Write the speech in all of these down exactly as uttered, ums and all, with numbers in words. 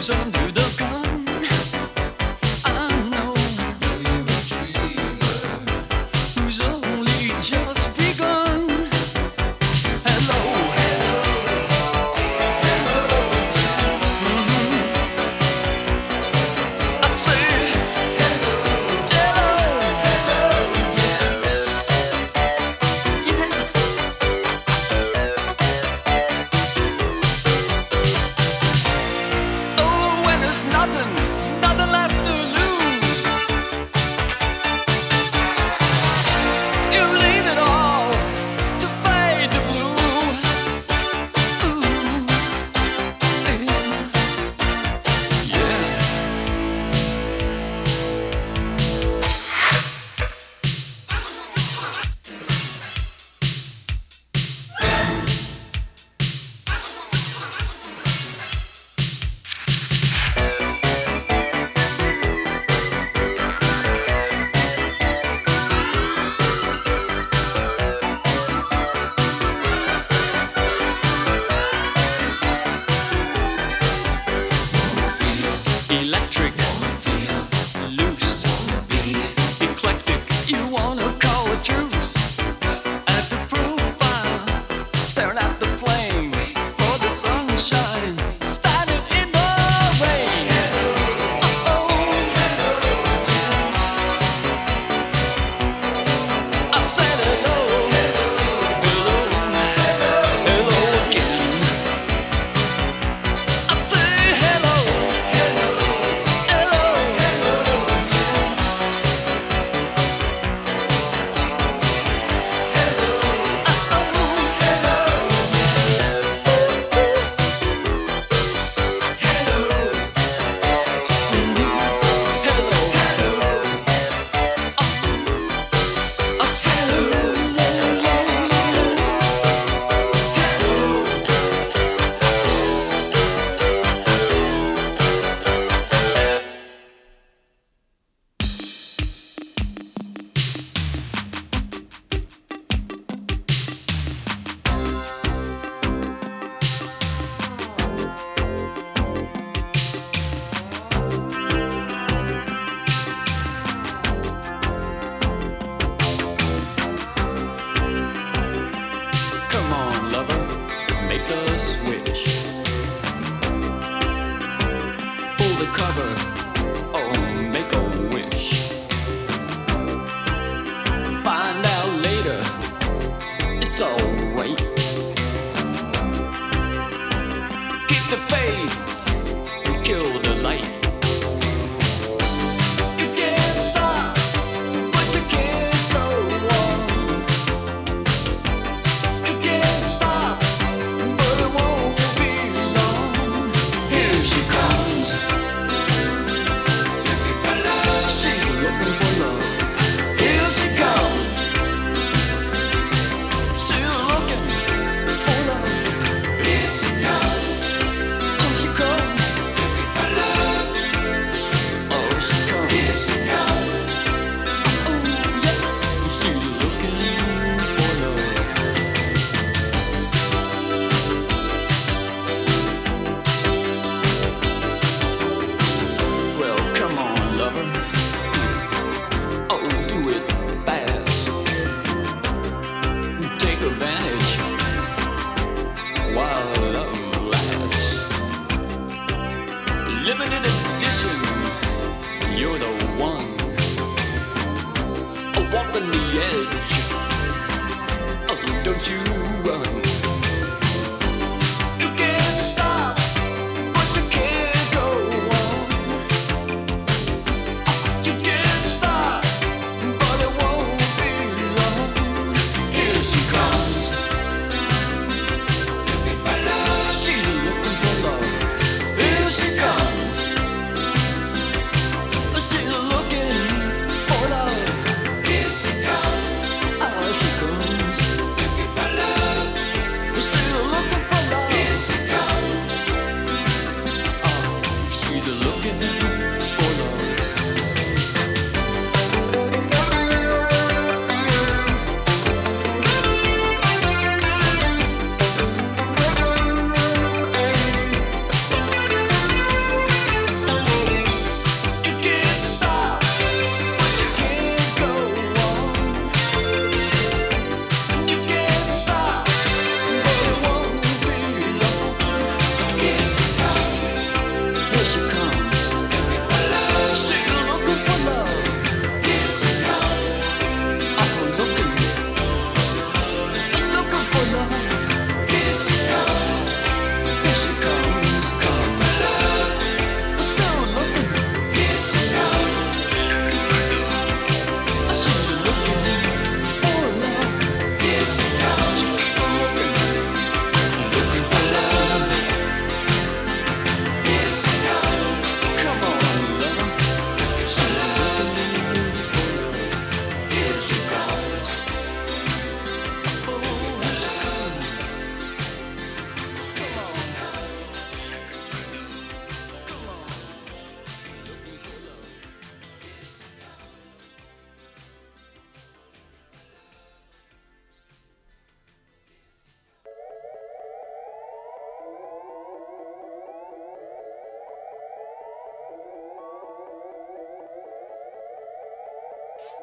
Looking for love.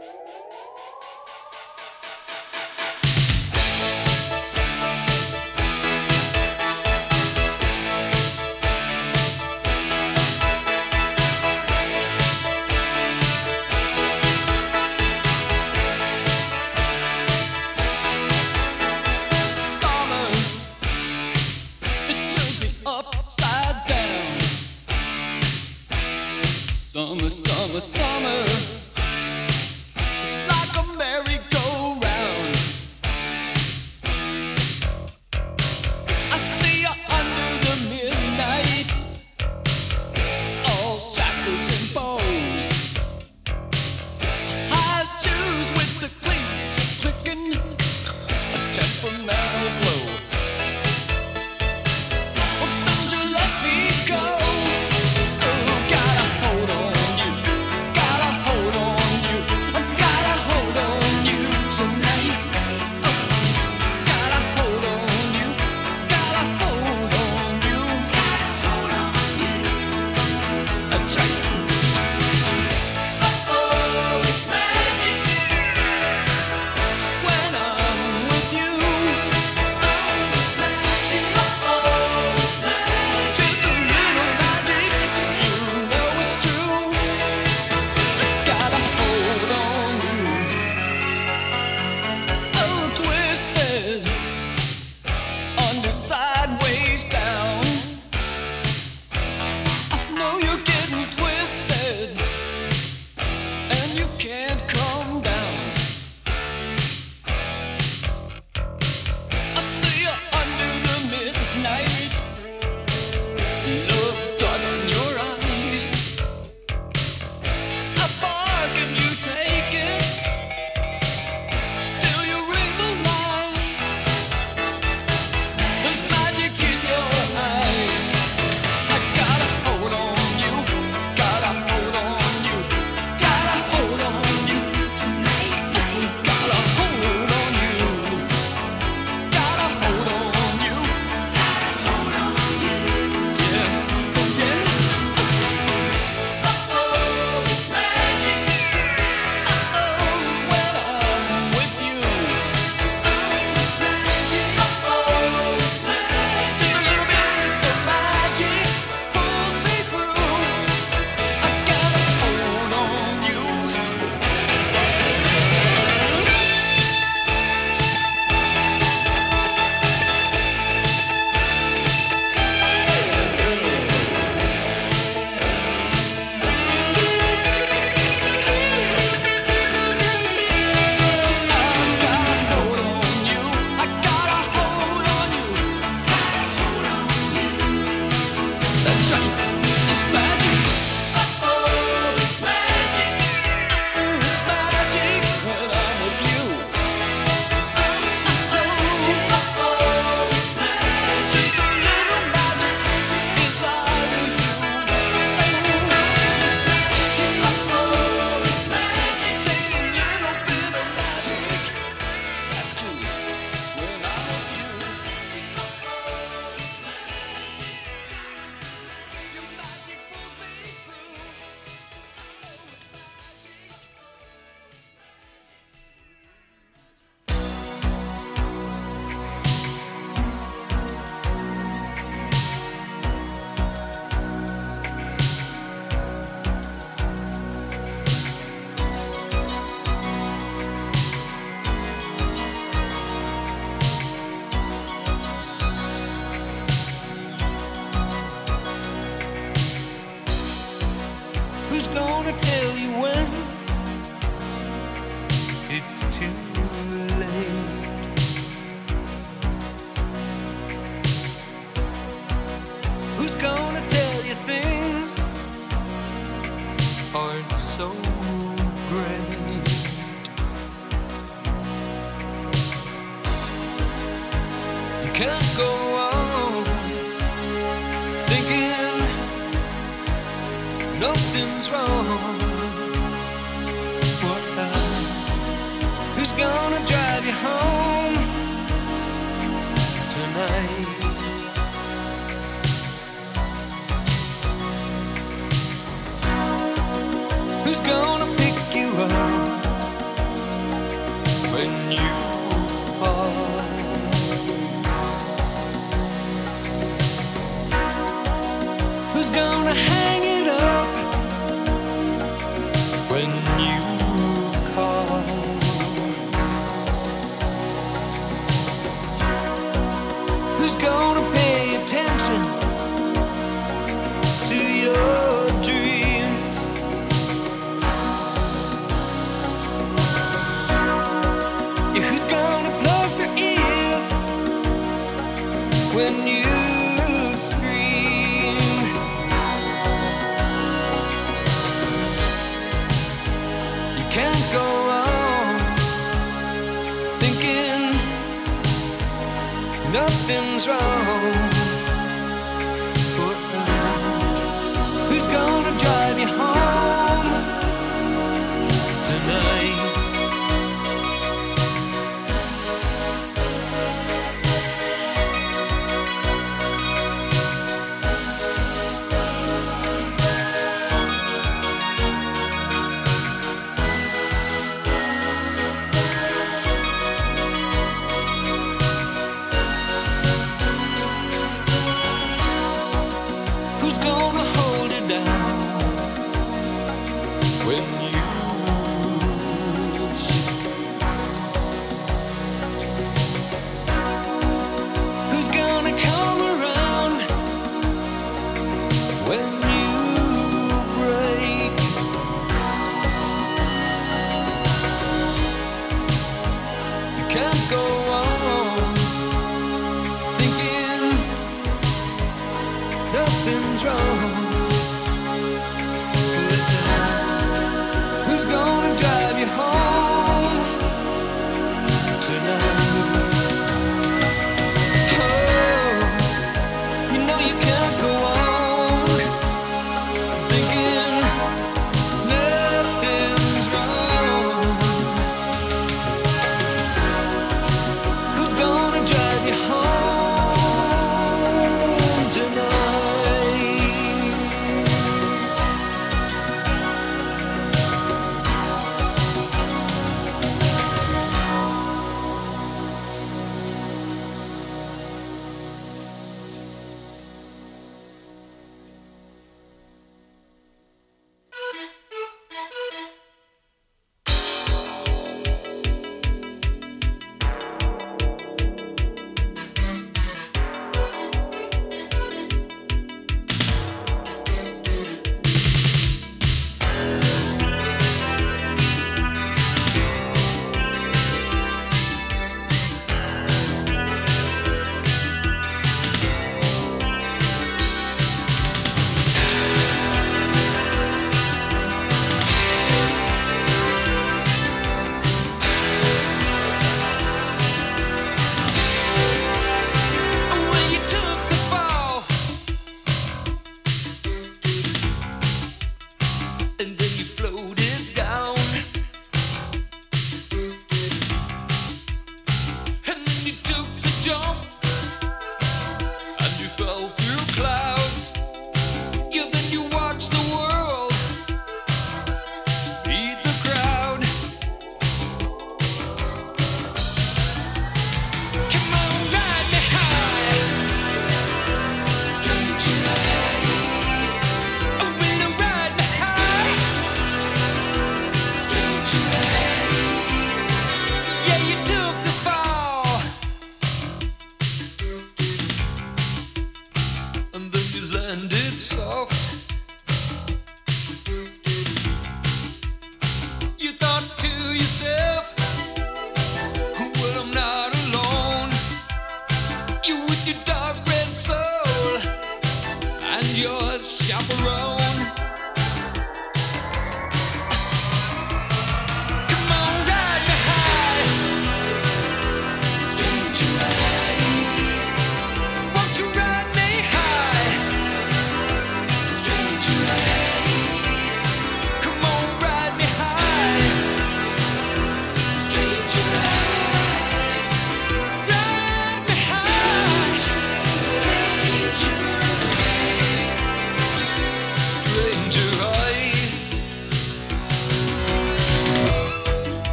Summer, summer, summer. It's like a merry-go-round. I see you under the midnight, all shackles and bows. High shoes with the cleats clicking, a temperamental glow. Well, don't you let me go. Sideways down, I know you're getting twisted, and you can't come down. I see you under the midnight, love darts in your eyes. How far can you take it till you realize there's magic in your eyes? I gotta hold on you, gotta hold on you, gotta hold on you tonight. Gotta hold on you, gotta hold on you, gotta hold on you. Yeah, oh yeah. Uh-oh, it's magic. Uh-oh, when I'm with you. Uh-oh, it's magic. Uh-oh, it's magic. Just a little bit of magic pulls me through. I gotta hold on you. I gotta hold on you. That's right, it's magic. Uh-oh, it's magic. Uh-oh, it's magic when I'm with you. Uh-oh, uh-oh, it's magic. Just a little magic inside of you. Uh-oh, it's magic. Takes a little bit of magic. That's true when I'm with you. Uh-oh, it's magic. Your magic pulls me through. Oh, it's magic. Who's gonna tell you when it's too late? Who's gonna tell you things aren't so great? You can't go on thinking nothing's wrong. What the? Who's gonna drive you home tonight? Who's gonna pick you up you fall? Who's gonna hang it up when you call? Who's gonna pay attention to your dreams? Yeah, who's gonna plug their ears when you scream? You can't go on thinking nothing's wrong. Who's gonna drive you home tonight?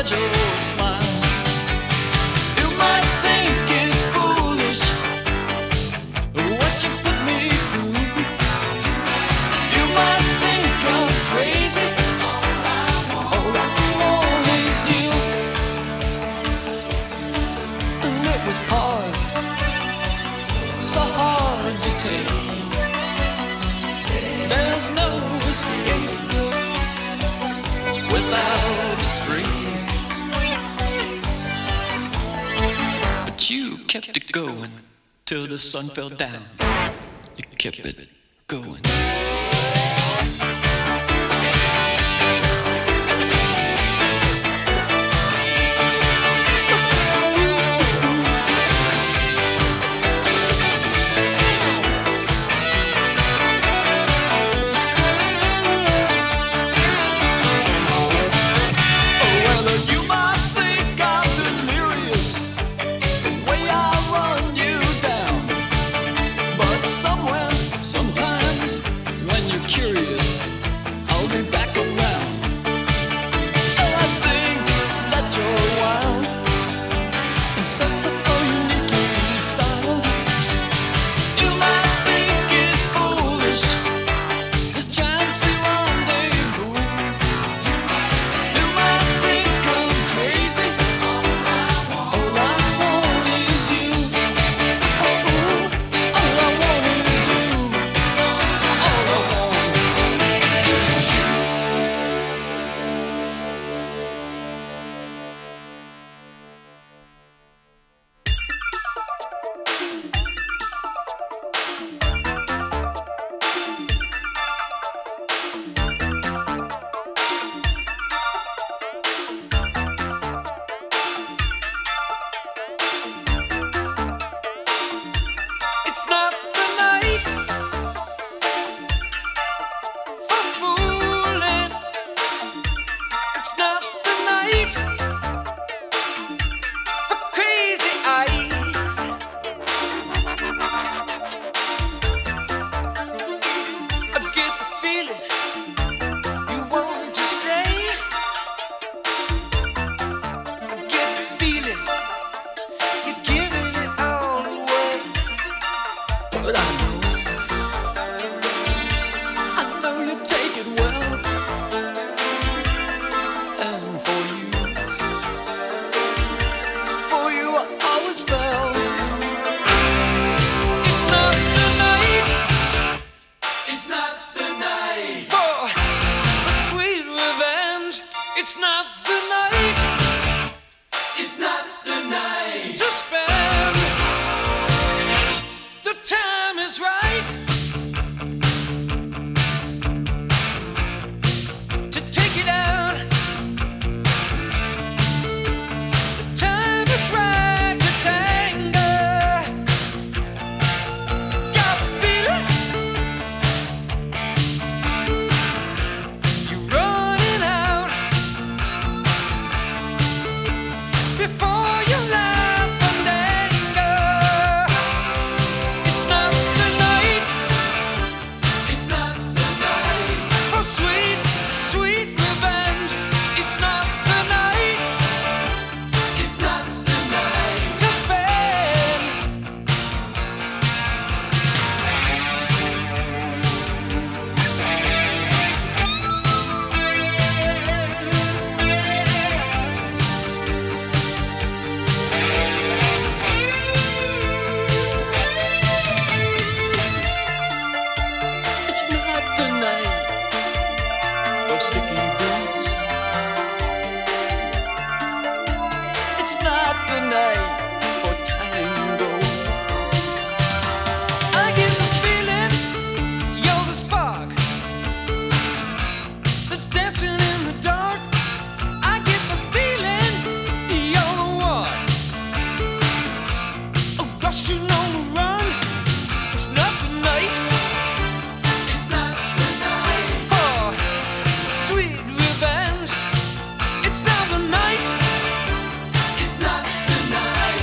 hide your smile. You might think it's foolish what you put me through. You might think I'm crazy. All I want is you. And it was hard, so hard to take. There's no escape without a scream. But you kept it going till the sun fell down. You kept it going. It's not the night.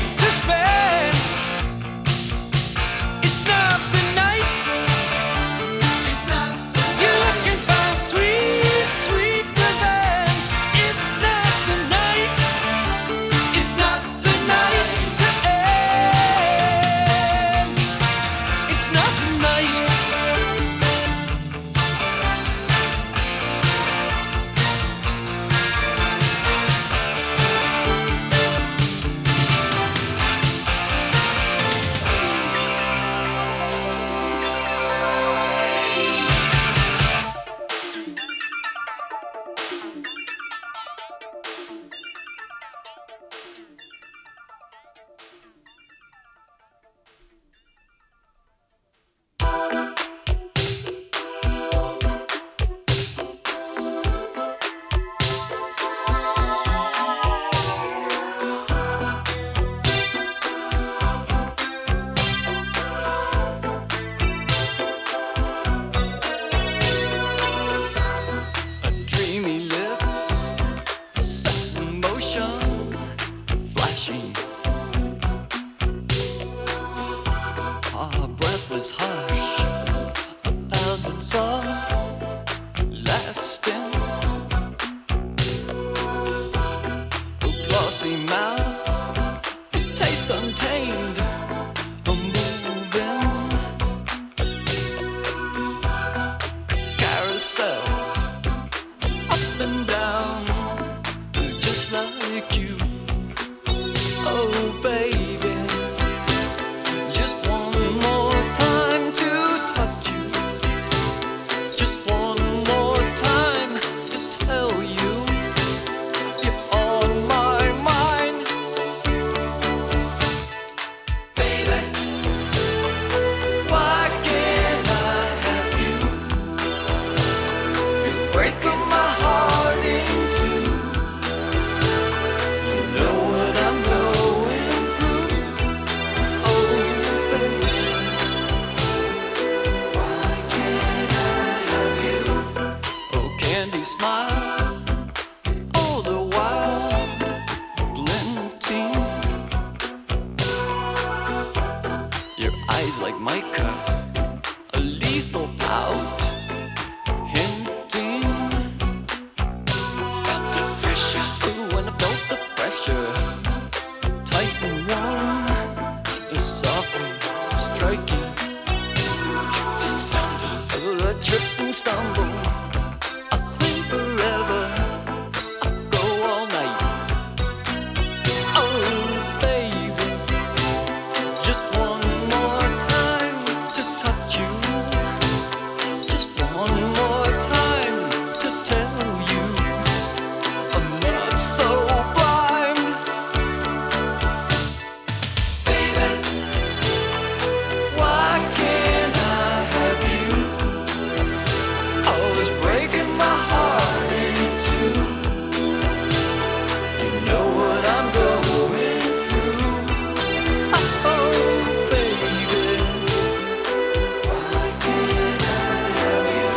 untamed, moving carousel up and down, just like you. Oh baby, just one more time to touch you, just one more time to tell you you're on my mind. Baby, why can't I have you? You're breaking my heart in two. You know what I'm going through. Oh baby, why can't I have you? Oh candy smile, all the while glinting. Your eyes like mica, a lethal pout, hinting. Felt the pressure. Ooh, when I felt the pressure, tight and warm, softly striking. Tripped and stumbled. Oh, I tripped and stumbled. I'll cling forever. I'll go all night. Oh, baby, just one more time to touch you. Just one more time to tell you I'm not so blind. Baby, why can't I have you? Always breaking my heart in two. You know what I'm going through. Oh, baby, why can't I have you?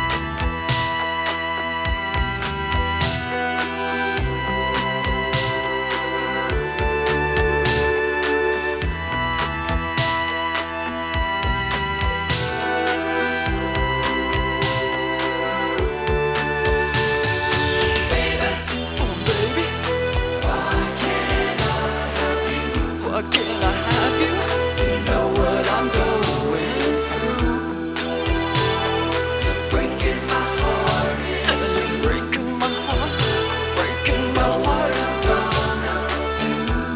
Baby, oh baby, why can't I have you? Why can't I have you? You know what I'm going through. You're breaking my heart in two. Breaking my heart, breaking my heart. I'm gonna do.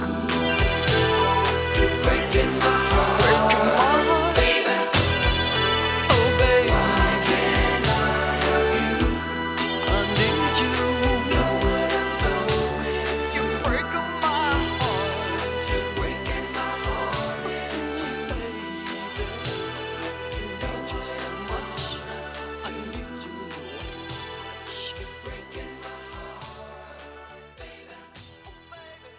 You're breaking my heart, breaking my heart, baby. Oh baby, why can't I have you? I need you. Know what I'm going. You're breaking my heart. You're breaking my heart in two, baby. You know just so much. I need you. Touch. You're breaking my heart, baby. Oh baby.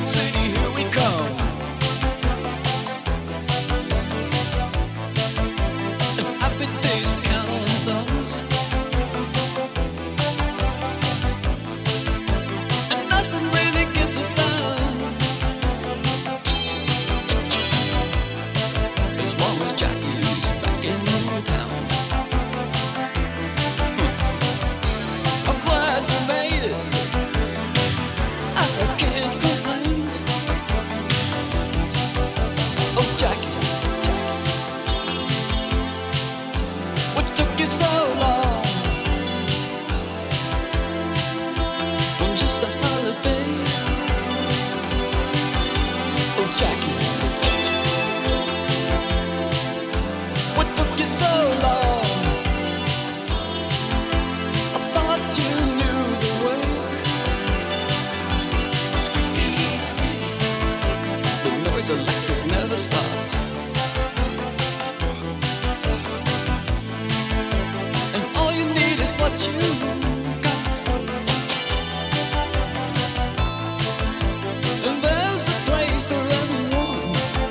Heartbeat City, here we come. And happy days we count on those, and nothing really gets us down. As long as Jackie's back in town. I'm glad you made it, I can't complain. Oh Jackie, what took you so long? On just a holiday. Oh Jackie, what took you so long? I thought you knew the way. The noise electric never stops, and all you need is what you got. And there's a place for everyone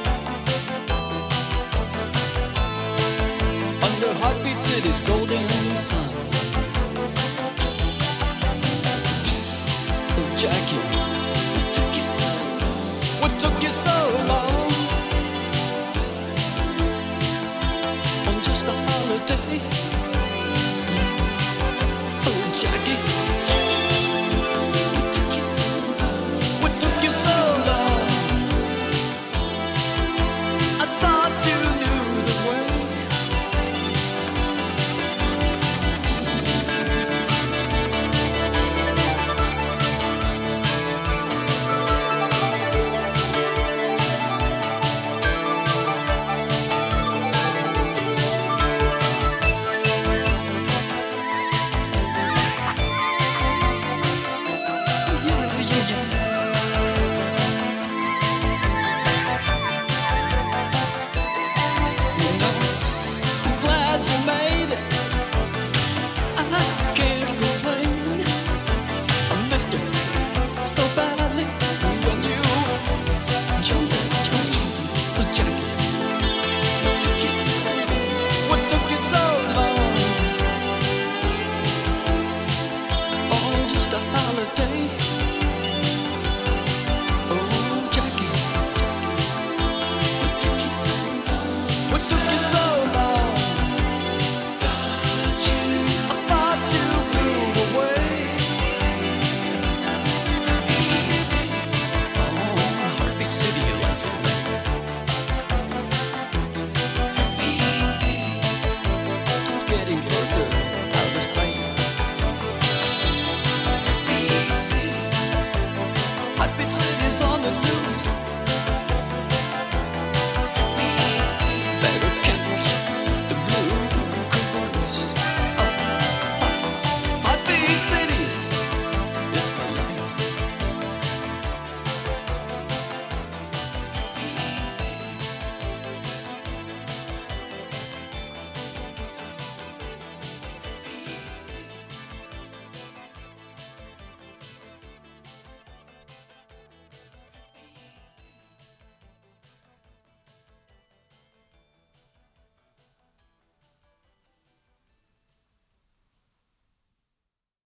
under Heartbeat City's golden sun. Oh Jackie,